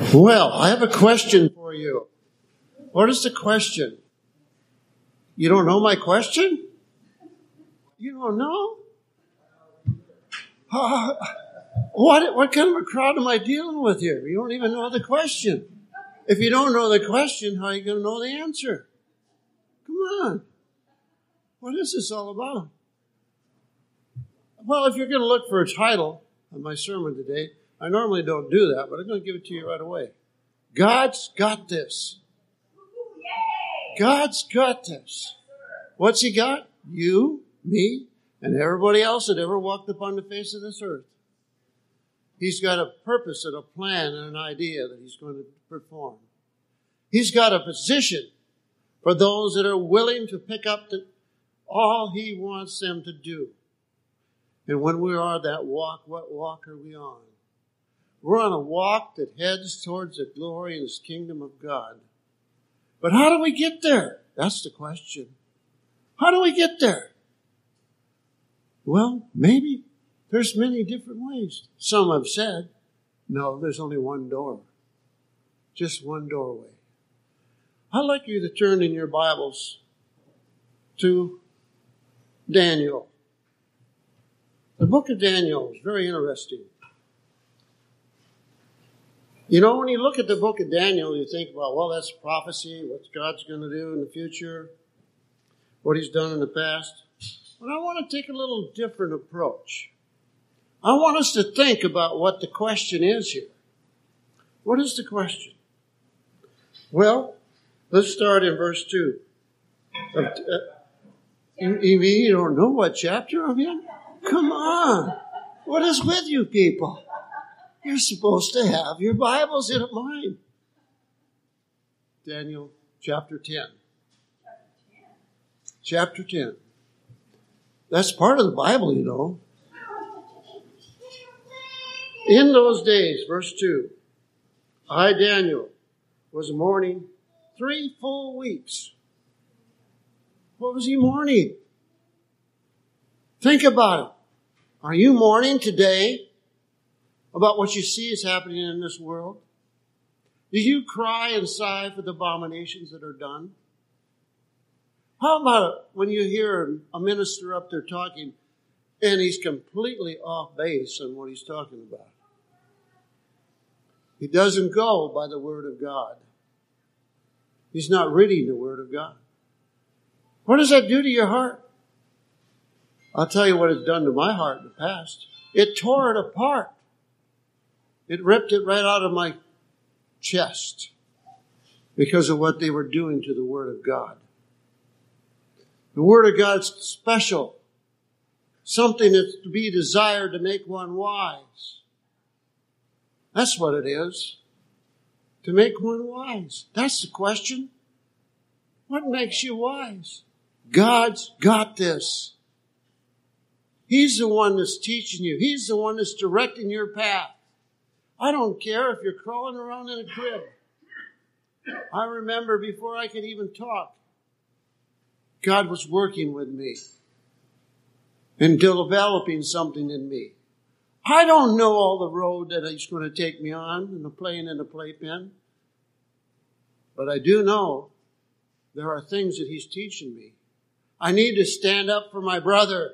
Well, I have a question for you. What is the question? You don't know my question? You don't know? What kind of a crowd am I dealing with here? You don't even know the question. If you don't know the question, how are you going to know the answer? Come on. What is this all about? Well, if you're going to look for a title of my sermon today, I normally don't do that, but I'm going to give it to you right away. God's got this. God's got this. What's He got? You, me, and everybody else that ever walked upon the face of this earth. He's got a purpose and a plan and an idea that He's going to perform. He's got a position for those that are willing to pick up all He wants them to do. And when we are that walk, what walk are we on? We're on a walk that heads towards the glory and His kingdom of God. But how do we get there? That's the question. How do we get there? Well, maybe there's many different ways. Some have said, no, there's only one door. Just one doorway. I'd like you to turn in your Bibles to Daniel. The book of Daniel is very interesting. You know, when you look at the book of Daniel, you think, well, that's prophecy, what God's going to do in the future, what He's done in the past. But I want to take a little different approach. I want us to think about what the question is here. What is the question? Well, let's start in verse 2. You don't know what chapter I'm in? Come on. What is with you people? You're supposed to have your Bibles in mind. Daniel chapter 10. Chapter 10. That's part of the Bible, you know. In those days, verse 2, I, Daniel, was mourning 3 full weeks. What was he mourning? Think about it. Are you mourning today about what you see is happening in this world? Do you cry and sigh for the abominations that are done? How about when you hear a minister up there talking and he's completely off base on what he's talking about? He doesn't go by the Word of God. He's not reading the Word of God. What does that do to your heart? I'll tell you what it's done to my heart in the past. It tore it apart. It ripped it right out of my chest because of what they were doing to the Word of God. The Word of God's special. Something that's to be desired to make one wise. That's what it is. To make one wise. That's the question. What makes you wise? God's got this. He's the one that's teaching you. He's the one that's directing your path. I don't care if you're crawling around in a crib. I remember before I could even talk, God was working with me and developing something in me. I don't know all the road that He's going to take me on in the plane and the playpen, but I do know there are things that He's teaching me. I need to stand up for my brother.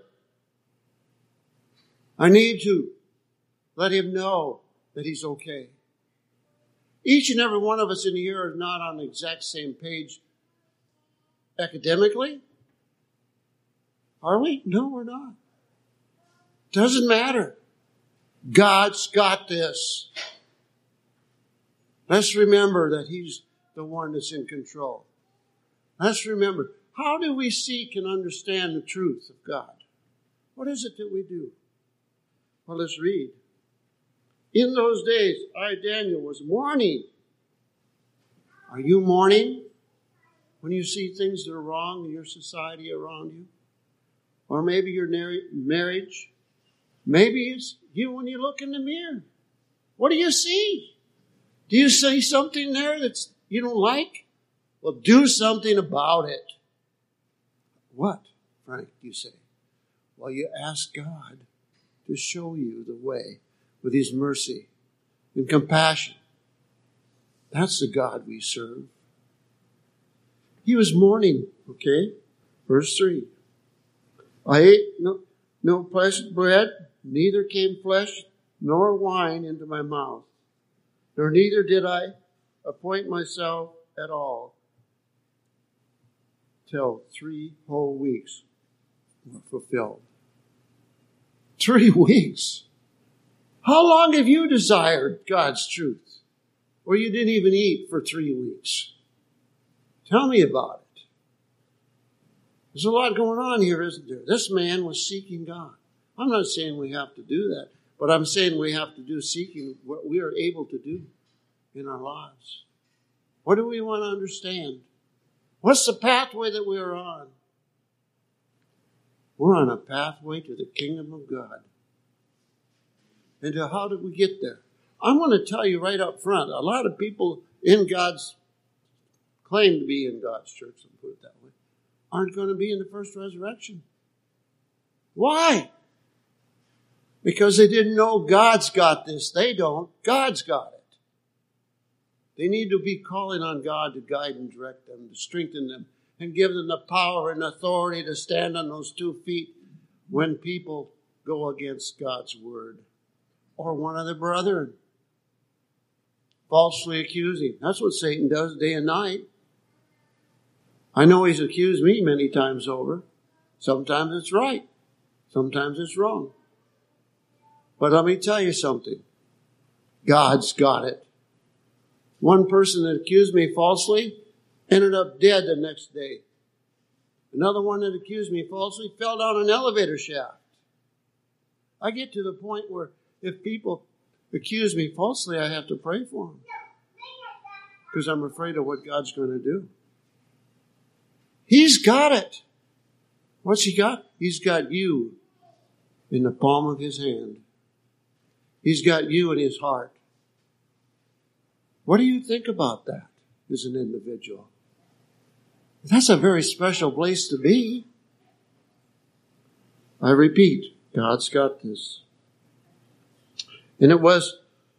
I need to let him know that he's okay. Each and every one of us in here are not on the exact same page academically. Are we? No, we're not. Doesn't matter. God's got this. Let's remember that He's the one that's in control. Let's remember, how do we seek and understand the truth of God? What is it that we do? Well, let's read. In those days, I, Daniel, was mourning. Are you mourning when you see things that are wrong in your society around you? Or maybe your marriage? Maybe it's you when you look in the mirror. What do you see? Do you see something there that you don't like? Well, do something about it. What, Frank, you say? Well, you ask God to show you the way with His mercy and compassion. That's the God we serve. He was mourning, okay? Verse 3. I ate no pleasant bread, neither came flesh nor wine into my mouth, nor neither did I appoint myself at all till 3 whole weeks were fulfilled. 3 weeks. How long have you desired God's truth? Or you didn't even eat for 3 weeks? Tell me about it. There's a lot going on here, isn't there? This man was seeking God. I'm not saying we have to do that, but I'm saying we have to do seeking what we are able to do in our lives. What do we want to understand? What's the pathway that we're on? We're on a pathway to the kingdom of God. And to how did we get there? I'm going to tell you right up front, a lot of people in God's, claim to be in God's church, let me put it that way, aren't going to be in the first resurrection. Why? Because they didn't know God's got this. They don't. God's got it. They need to be calling on God to guide and direct them, to strengthen them, and give them the power and authority to stand on those 2 feet when people go against God's word. Or one of the brethren, falsely accusing. That's what Satan does day and night. I know he's accused me many times over. Sometimes it's right. Sometimes it's wrong. But let me tell you something. God's got it. One person that accused me falsely ended up dead the next day. Another one that accused me falsely fell down an elevator shaft. I get to the point where if people accuse me falsely, I have to pray for them. Because I'm afraid of what God's going to do. He's got it. What's he got? He's got you in the palm of his hand. He's got you in his heart. What do you think about that as an individual? That's a very special place to be. I repeat, God's got this. And it was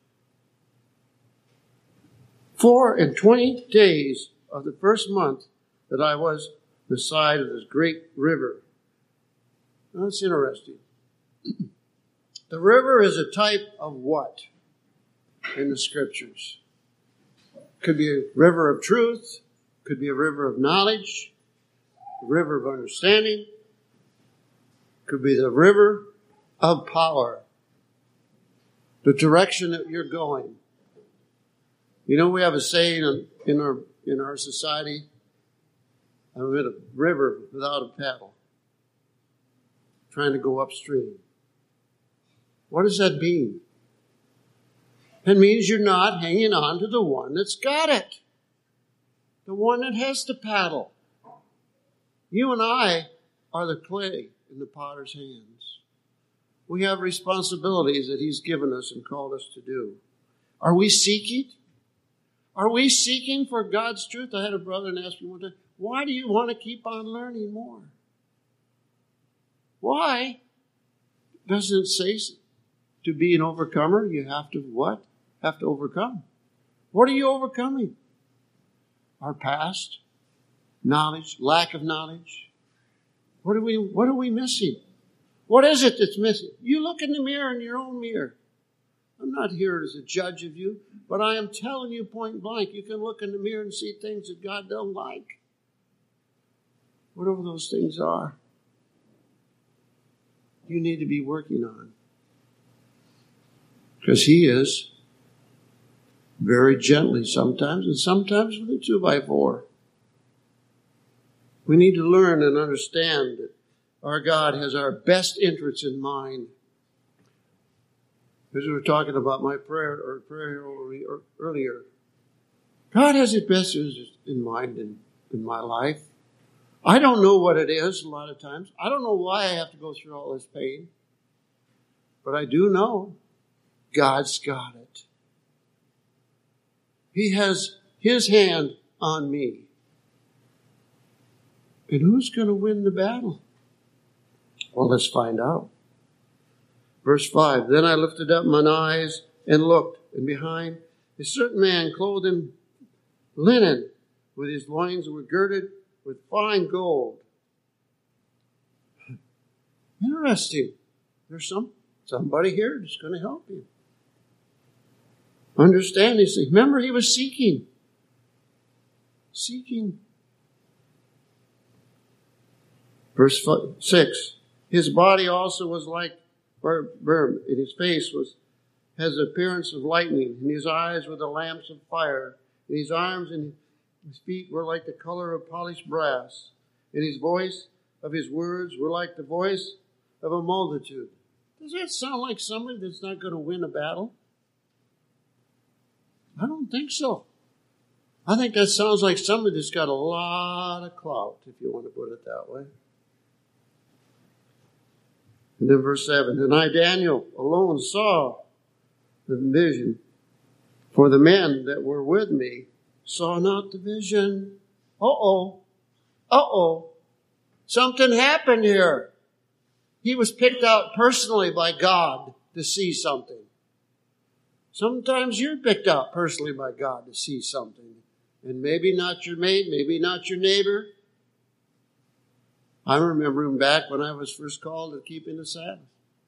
24 days of the first month that I was beside of this great river. That's interesting. The river is a type of what in the scriptures? Could be a river of truth, could be a river of knowledge, a river of understanding, could be the river of power, the direction that you're going. You know, we have a saying in our society, I'm in a river without a paddle, trying to go upstream. What does that mean? It means you're not hanging on to the one that's got it. The one that has the paddle. You and I are the clay in the potter's hands. We have responsibilities that he's given us and called us to do. Are we seeking? Are we seeking for God's truth? I had a brother and asked me one time, why do you want to keep on learning more? Why? Doesn't it say to be an overcomer, you have to what? Have to overcome. What are you overcoming? Our past, knowledge, lack of knowledge. What are we missing? What is it that's missing? You look in the mirror, in your own mirror. I'm not here as a judge of you, but I am telling you point blank, you can look in the mirror and see things that God don't like. Whatever those things are, you need to be working on. Because he is very gently sometimes, and sometimes with a 2x4. We need to learn and understand that our God has our best interests in mind. As we were talking about my prayer earlier, God has his best interests in mind in my life. I don't know what it is a lot of times. I don't know why I have to go through all this pain. But I do know God's got it. He has his hand on me. And who's going to win the battle? Well, let's find out. Verse 5, then I lifted up mine eyes and looked, and behind, a certain man clothed in linen, with his loins were girded with fine gold. Interesting. There's somebody here that's going to help you understand these things. Remember, he was seeking. Verse 6. His body also was like burn, and his face has the appearance of lightning, and his eyes were the lamps of fire, and his arms and his feet were like the color of polished brass, and his voice of his words were like the voice of a multitude. Does that sound like somebody that's not going to win a battle? I don't think so. I think that sounds like somebody that's got a lot of clout, if you want to put it that way. And then verse 7, and I, Daniel, alone saw the vision, for the men that were with me saw not the vision. Something happened here. He was picked out personally by God to see something. Sometimes you're picked out personally by God to see something. And maybe not your mate, maybe not your neighbor. I remember back when I was first called to keeping the Sabbath.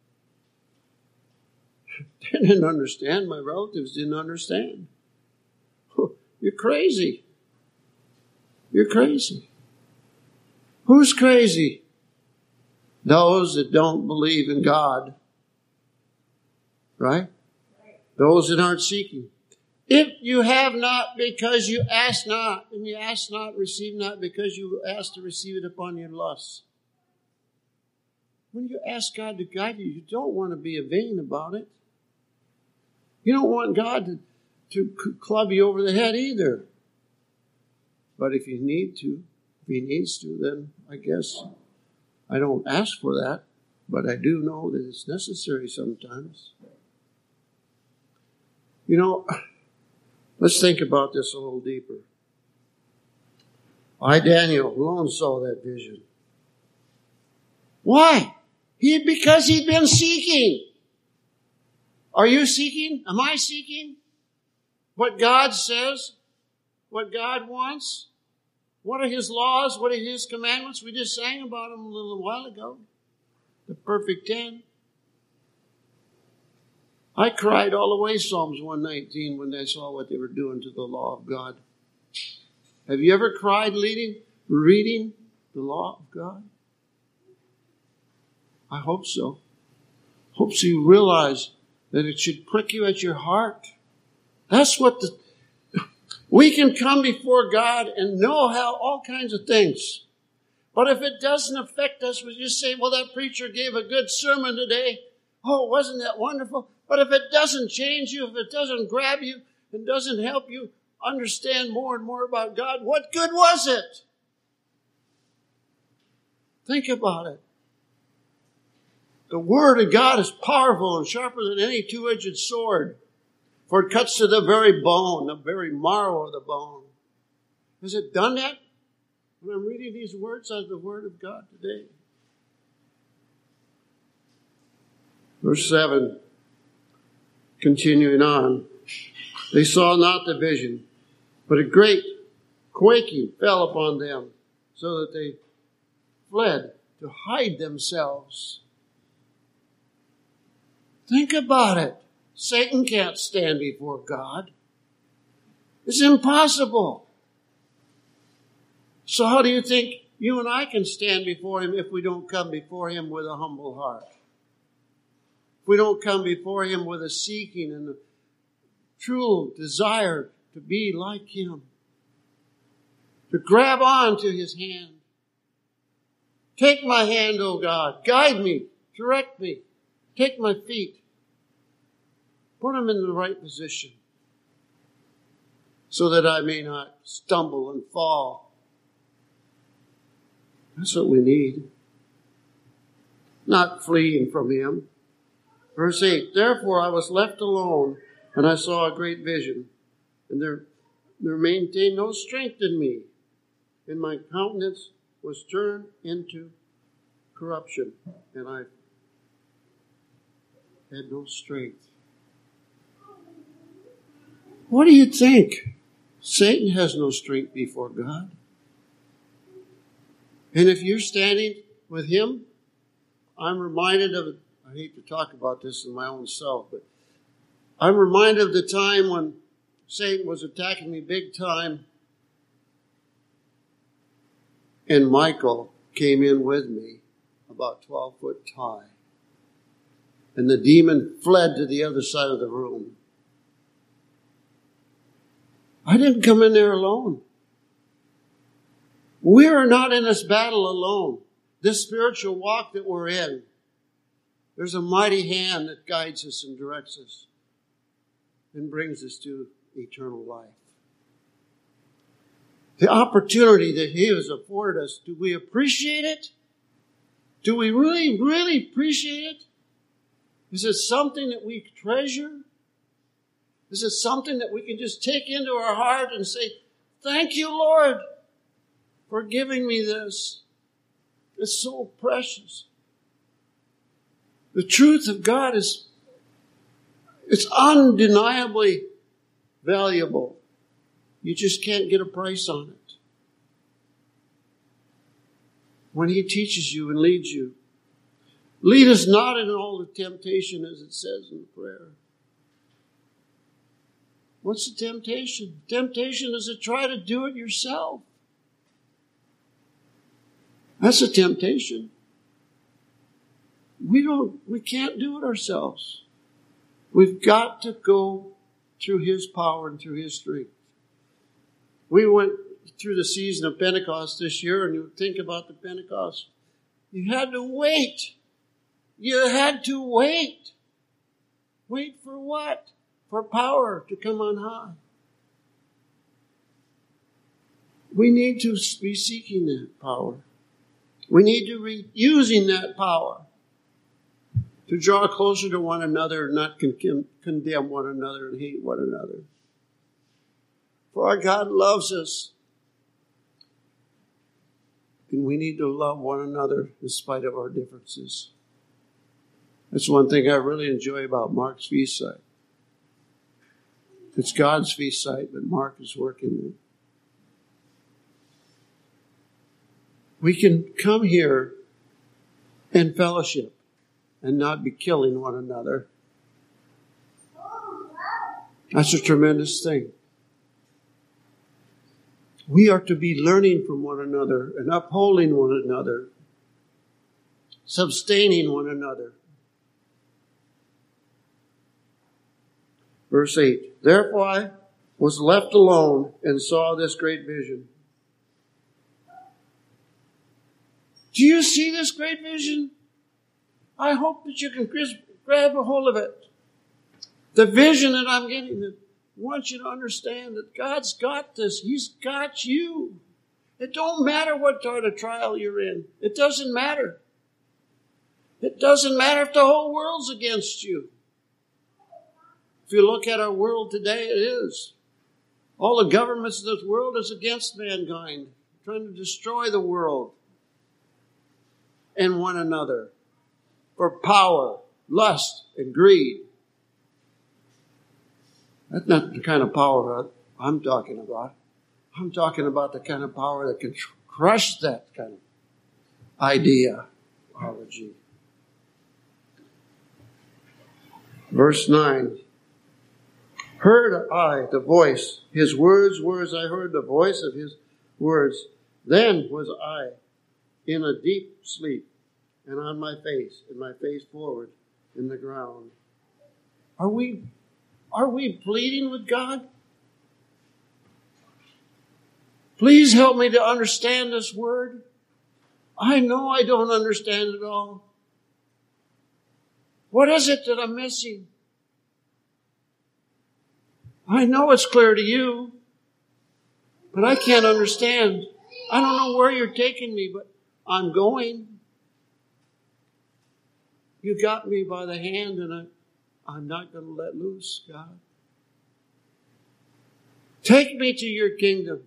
They didn't understand. My relatives didn't understand. You're crazy. You're crazy. Who's crazy? Those that don't believe in God. Right? Those that aren't seeking. If you have not because you ask not, and you ask not, receive not because you ask to receive it upon your lusts. When you ask God to guide you, you don't want to be vain about it. You don't want God to club you over the head either. But if you need to, if he needs to, then I guess I don't ask for that. But I do know that it's necessary sometimes. You know, let's think about this a little deeper. I, Daniel, alone saw that vision. Why? Because he'd been seeking. Are you seeking? Am I seeking? What God says? What God wants? What are his laws? What are his commandments? We just sang about them a little while ago. The perfect 10. I cried all the way Psalms 119 when I saw what they were doing to the law of God. Have you ever cried reading the law of God? I hope so. Hope so you realize that it should prick you at your heart. That's what we can come before God and know how all kinds of things. But if it doesn't affect us, we just say, well, that preacher gave a good sermon today. Oh, wasn't that wonderful? But if it doesn't change you, if it doesn't grab you and doesn't help you understand more and more about God, what good was it? Think about it. The Word of God is powerful and sharper than any two-edged sword, for it cuts to the very bone, the very marrow of the bone. Has it done that? When I'm reading these words out of the Word of God today. Verse 7, continuing on. They saw not the vision, but a great quaking fell upon them, so that they fled to hide themselves. Think about it. Satan can't stand before God. It's impossible. So how do you think you and I can stand before him if we don't come before him with a humble heart? If we don't come before him with a seeking and a true desire to be like him, to grab on to his hand. Take my hand, O God. Guide me. Direct me. Take my feet. Put them in the right position so that I may not stumble and fall. That's what we need. Not fleeing from him. Verse 8, therefore I was left alone, and I saw a great vision, and there maintained no strength in me, and my countenance was turned into corruption, and I had no strength. What do you think Satan has no strength before God. And if you're standing with him, I'm reminded of, I hate to talk about this in my own self, but I'm reminded of the time when Satan was attacking me big time, and Michael came in with me, about 12 foot high. And the demon fled to the other side of the room. I didn't come in there alone. We are not in this battle alone. This spiritual walk that we're in, there's a mighty hand that guides us and directs us and brings us to eternal life. The opportunity that he has afforded us, do we appreciate it? Do we really, really appreciate it? Is it something that we treasure? Is it something that we can just take into our heart and say, thank you, Lord, for giving me this? It's so precious. The truth of God it's undeniably valuable. You just can't get a price on it. When he teaches you and leads you, lead us not in all the temptation, as it says in the prayer. What's the temptation? Temptation is to try to do it yourself. That's a temptation. We can't do it ourselves. We've got to go through his power and through his strength. We went through the season of Pentecost this year, and you think about the Pentecost. You had to wait. You had to wait. Wait for what? For power to come on high. We need to be seeking that power. We need to be using that power to draw closer to one another and not condemn one another and hate one another. For our God loves us. And we need to love one another in spite of our differences. That's one thing I really enjoy about Mark's feast site. It's God's feast site, but Mark is working it. We can come here and fellowship and not be killing one another. That's a tremendous thing. We are to be learning from one another and upholding one another, sustaining one another. Verse 8, therefore I was left alone and saw this great vision. Do you see this great vision? I hope that you can grab a hold of it. The vision that I'm getting, I want you to understand that God's got this. He's got you. It don't matter what sort of trial you're in. It doesn't matter. It doesn't matter if the whole world's against you. If you look at our world today, it is. All the governments of this world is against mankind, trying to destroy the world and one another for power, lust, and greed. That's not the kind of power I'm talking about. I'm talking about the kind of power that can crush that kind of ideology. Verse 9. Heard I the voice, his words were as I heard the voice of his words. Then was I in a deep sleep, and on my face, and my face forward in the ground. Are we pleading with God? Please help me to understand this word. I know I don't understand it all. What is it that I'm missing? I know it's clear to you, but I can't understand. I don't know where you're taking me, but I'm going. You got me by the hand, and I'm not going to let loose, God. Take me to your kingdom.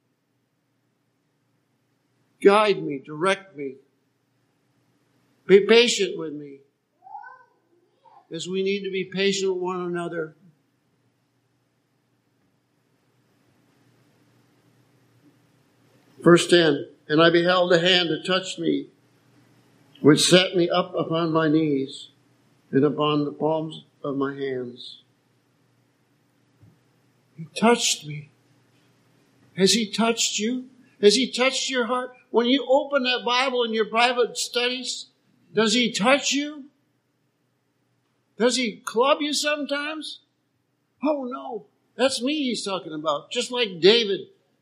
Guide me, direct me. Be patient with me, as we need to be patient with one another. Verse 10, and I beheld a hand that touched me, which set me up upon my knees and upon the palms of my hands. He touched me. Has He touched you? Has He touched your heart? When you open that Bible in your private studies, does He touch you? Does He club you sometimes? Oh no, that's me He's talking about. Just like David.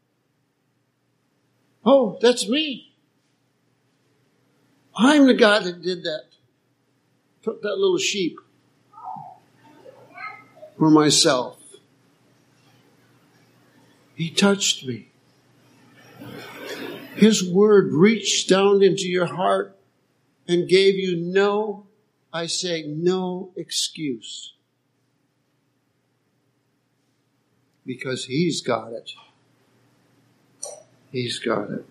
Oh, that's me. I'm the God that did that. Took that little sheep for myself. He touched me. His word reached down into your heart and gave you no excuse. Because He's got it. He's got it.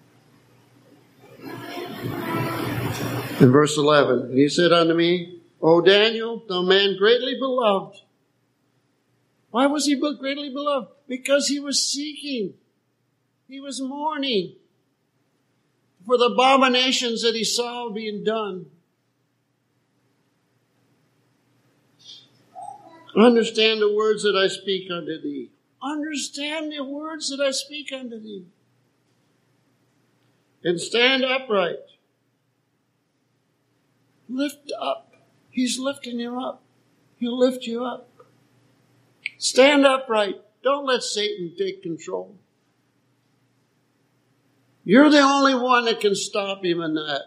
In verse 11, and He said unto me, O Daniel, thou man greatly beloved. Why was he greatly beloved? Because he was seeking. He was mourning for the abominations that he saw being done. Understand the words that I speak unto thee. Understand the words that I speak unto thee. And stand upright. Lift up. He's lifting you up. He'll lift you up. Stand upright. Don't let Satan take control. You're the only one that can stop him in that.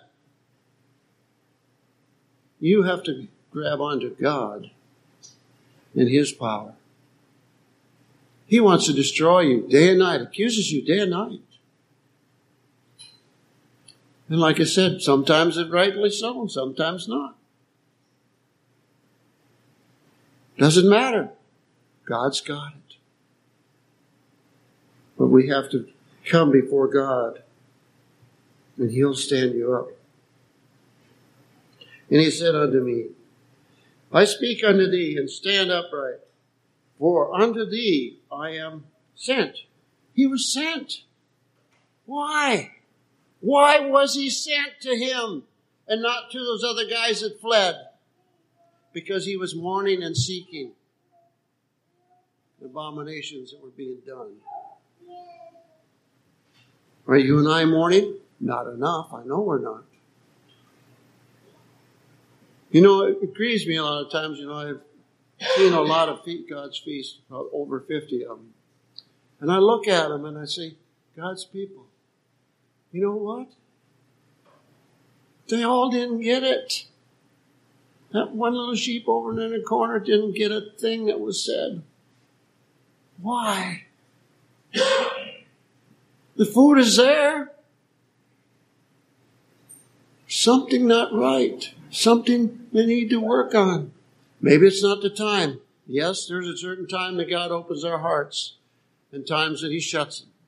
You have to grab onto God and His power. He wants to destroy you day and night, accuses you day and night. And like I said, sometimes it's rightly so, and sometimes not. Doesn't matter. God's got it. But we have to come before God, and He'll stand you up. And He said unto me, I speak unto thee, and stand upright, for unto thee I am sent. He was sent. Why? Why was He sent to him and not to those other guys that fled? Because he was mourning and seeking the abominations that were being done. Are you and I mourning? Not enough. I know we're not. You know, it grieves me a lot of times. You know, I've seen a lot of God's feasts, over 50 of them. And I look at them and I say, God's people. You know what? They all didn't get it. That one little sheep over in the corner didn't get a thing that was said. Why? The food is there. Something not right. Something they need to work on. Maybe it's not the time. Yes, there's a certain time that God opens our hearts and times that He shuts them.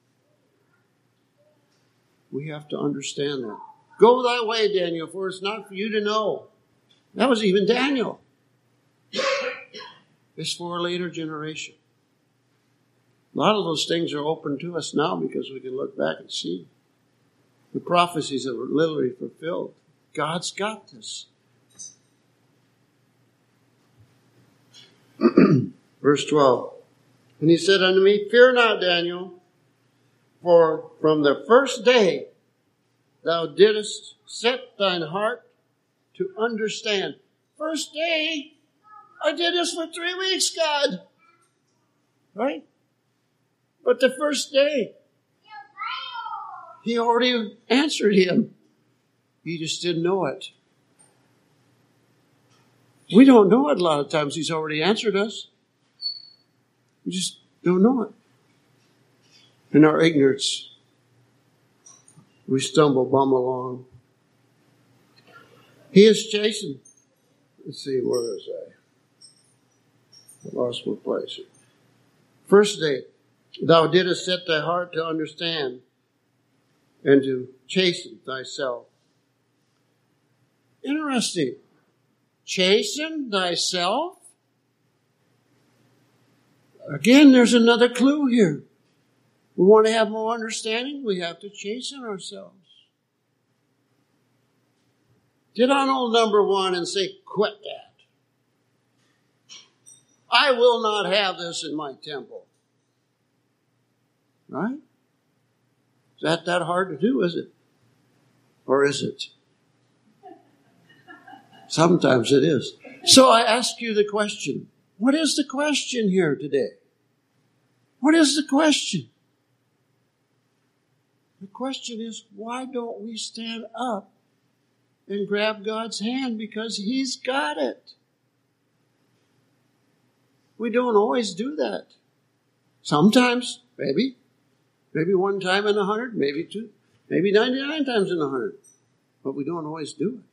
We have to understand that. Go thy way, Daniel, for it's not for you to know. That was even Daniel. It's for a later generation. A lot of those things are open to us now because we can look back and see the prophecies that were literally fulfilled. God's got this. Verse 12. And He said unto me, Fear not, Daniel, for from the first day thou didst set thine heart to understand. First day, I did this for 3 weeks, God. Right? But the first day, He already answered him. He just didn't know it. We don't know it a lot of times. He's already answered us. We just don't know it. In our ignorance, we stumble, bum along. He is chastened. Let's see, where is I? I lost my place. First day, thou didst set thy heart to understand and to chasten thyself. Interesting. Chasten thyself? Again, there's another clue here. We want to have more understanding. We have to chasten ourselves. Get on old number one and say, quit that. I will not have this in my temple. Right? Is that hard to do, is it? Or is it? Sometimes it is. So I ask you the question. What is the question here today? What is the question? The question is, why don't we stand up and grab God's hand? Because He's got it. We don't always do that. Sometimes, maybe one time in 100, maybe two, maybe 99 times in 100. But we don't always do it.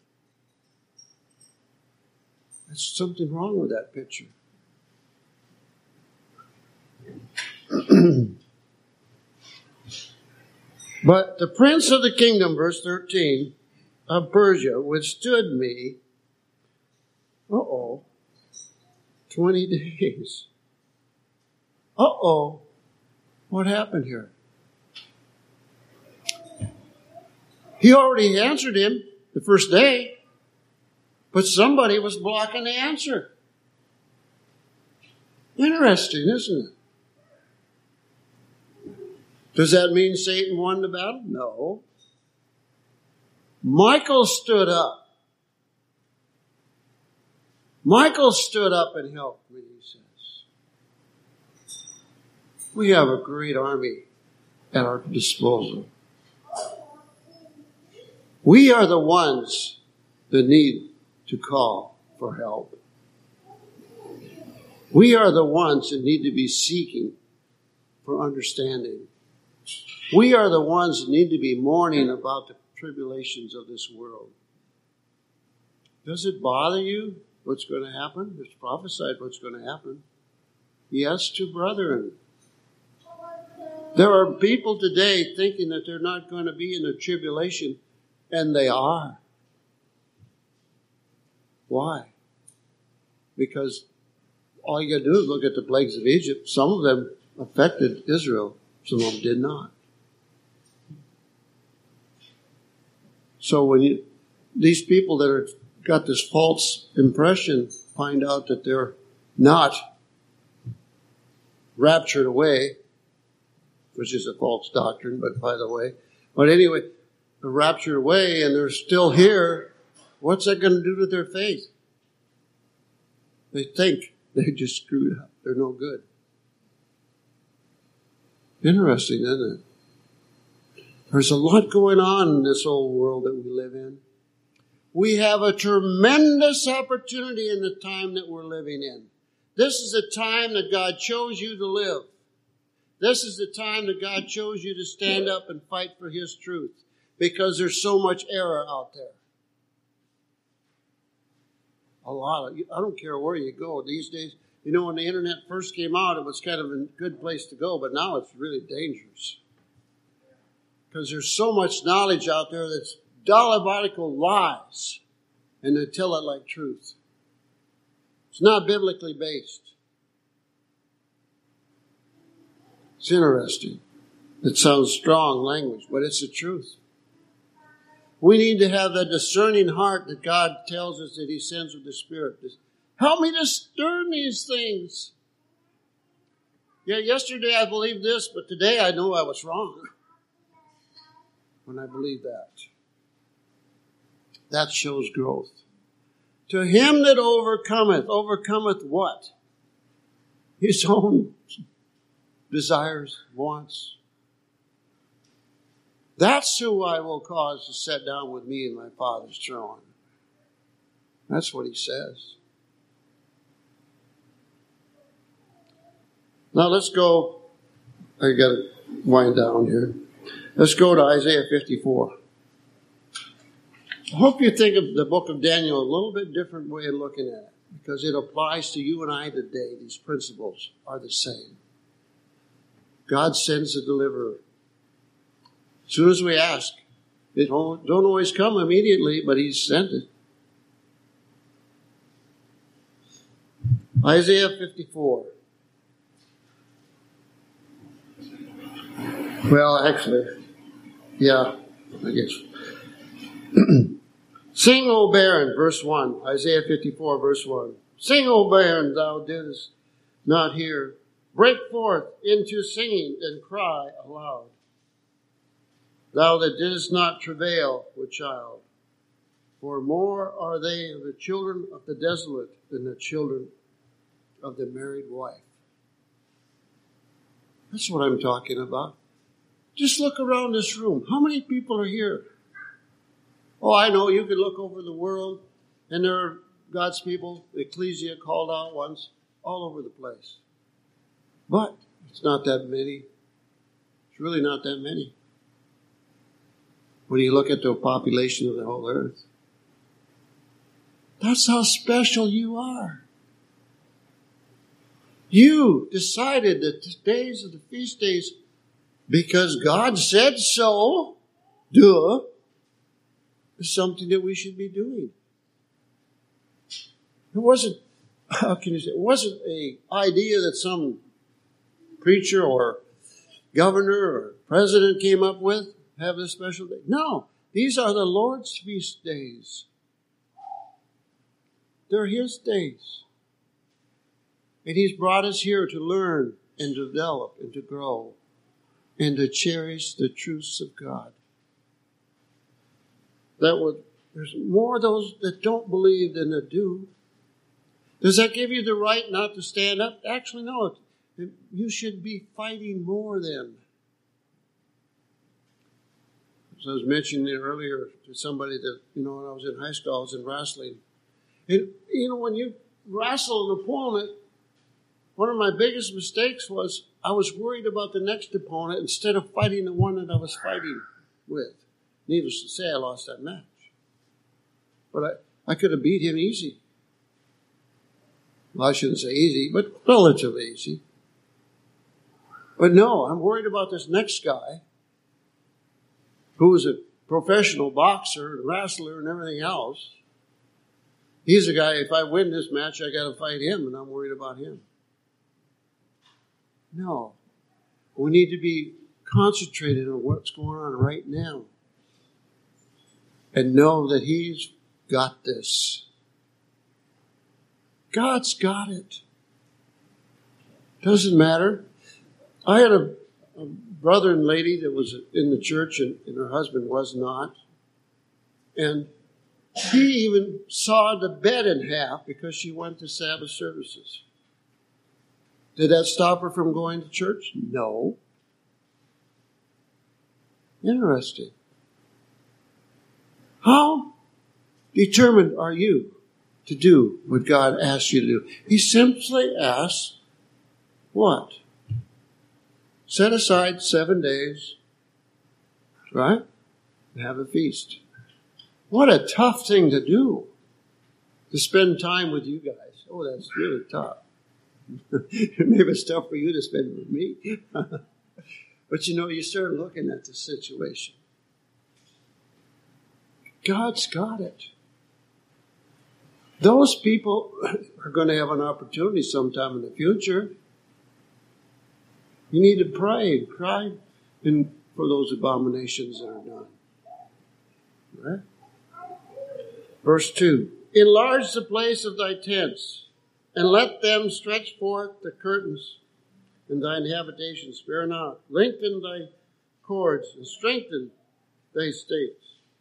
There's something wrong with that picture. But the prince of the kingdom, verse 13, of Persia withstood me, 20 days. What happened here? He already answered him the first day, but somebody was blocking the answer. Interesting, isn't it? Does that mean Satan won the battle? No. Michael stood up. Michael stood up and helped me, he says. We have a great army at our disposal. We are the ones that need to call for help. We are the ones that need to be seeking for understanding. We are the ones that need to be mourning about the tribulations of this world. Does it bother you what's going to happen? It's prophesied what's going to happen. Yes, to brethren. There are people today thinking that they're not going to be in the tribulation, and they are. Why? Because all you got to do is look at the plagues of Egypt. Some of them affected Israel. Some of them did not. So when these people that are got this false impression find out that they're not raptured away, which is a false doctrine, but by the way. But anyway, they're raptured away and they're still here. What's that going to do to their faith? They think they just screwed up. They're no good. Interesting, isn't it? There's a lot going on in this old world that we live in. We have a tremendous opportunity in the time that we're living in. This is the time that God chose you to live. This is the time that God chose you to stand up and fight for His truth, because there's so much error out there. I don't care where you go these days. You know, when the internet first came out, it was kind of a good place to go, but now it's really dangerous. Because there's so much knowledge out there that's diabolical lies, and they tell it like truth. It's not biblically based. It's interesting. It sounds strong language, but it's the truth. We need to have that discerning heart that God tells us that He sends with the Spirit. Help me discern these things. Yeah, yesterday I believed this, but today I know I was wrong when I believed that. That shows growth. To him that overcometh what? His own desires, wants. That's who I will cause to sit down with me in my Father's throne. That's what He says. Now let's go. I got to wind down here. Let's go to Isaiah 54. I hope you think of the book of Daniel a little bit different way of looking at it, because it applies to you and I today. These principles are the same. God sends a deliverer. As soon as we ask, it don't always come immediately, but He sent it. Isaiah 54. Well, actually, yeah, I guess. Sing, O barren, verse 1, Isaiah 54, verse 1. Sing, O barren, thou didst not hear. Break forth into singing and cry aloud. Thou that didst not travail with child. For more are they of the children of the desolate than the children of the married wife. That's what I'm talking about. Just look around this room. How many people are here? Oh, I know you can look over the world, and there are God's people, the ecclesia called out once, all over the place. But it's not that many. It's really not that many. When you look at the population of the whole earth. That's how special you are. You decided that the days of the feast days, because God said so, is something that we should be doing. It wasn't, how can you say, it wasn't an idea that some preacher or governor or president came up with, have this special day. No, these are the Lord's feast days. They're His days. And He's brought us here to learn and develop and to grow and to cherish the truths of God. There's more of those that don't believe than that do. Does that give you the right not to stand up? Actually, no. You should be fighting more then. As I was mentioning earlier to somebody that, when I was in high school, I was in wrestling. And, when you wrestle an opponent, one of my biggest mistakes was I was worried about the next opponent instead of fighting the one that I was fighting with. Needless to say, I lost that match. But I could have beat him easy. Well, I shouldn't say easy, but relatively easy. But no, I'm worried about this next guy who is a professional boxer and wrestler and everything else. He's a guy, if I win this match, I got to fight him, and I'm worried about him. No. We need to be concentrated on what's going on right now and know that He's got this. God's got it. Doesn't matter. I had a brother and lady that was in the church and her husband was not. And he even sawed the bed in half because she went to Sabbath services. Did that stop her from going to church? No. Interesting. How determined are you to do what God asks you to do? He simply asks, what? Set aside 7 days, right? And have a feast. What a tough thing to do, to spend time with you guys. Oh, that's really tough. Maybe it's tough for you to spend with me. But you start looking at the situation. God's got it. Those people are going to have an opportunity sometime in the future. You need to pray and cry for those abominations that are done. Right? Verse 2. Enlarge the place of thy tents, and let them stretch forth the curtains in thine habitation. Spare not. Lengthen thy cords, and strengthen thy stakes.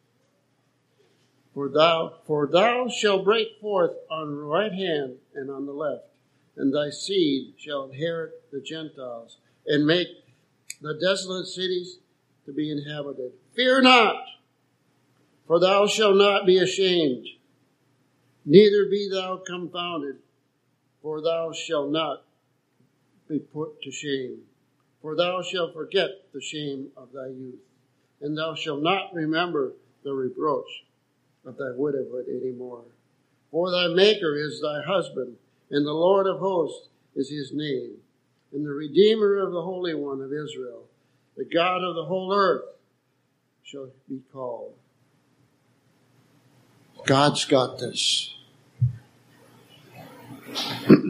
For thou shalt break forth on the right hand and on the left, and thy seed shall inherit the Gentiles, and make the desolate cities to be inhabited. Fear not, for thou shalt not be ashamed, neither be thou confounded, for thou shalt not be put to shame. For thou shalt forget the shame of thy youth, and thou shalt not remember the reproach of thy widowhood any more. For thy Maker is thy husband, and the Lord of hosts is His name, and the Redeemer of the Holy One of Israel, the God of the whole earth, shall be called. God's got this.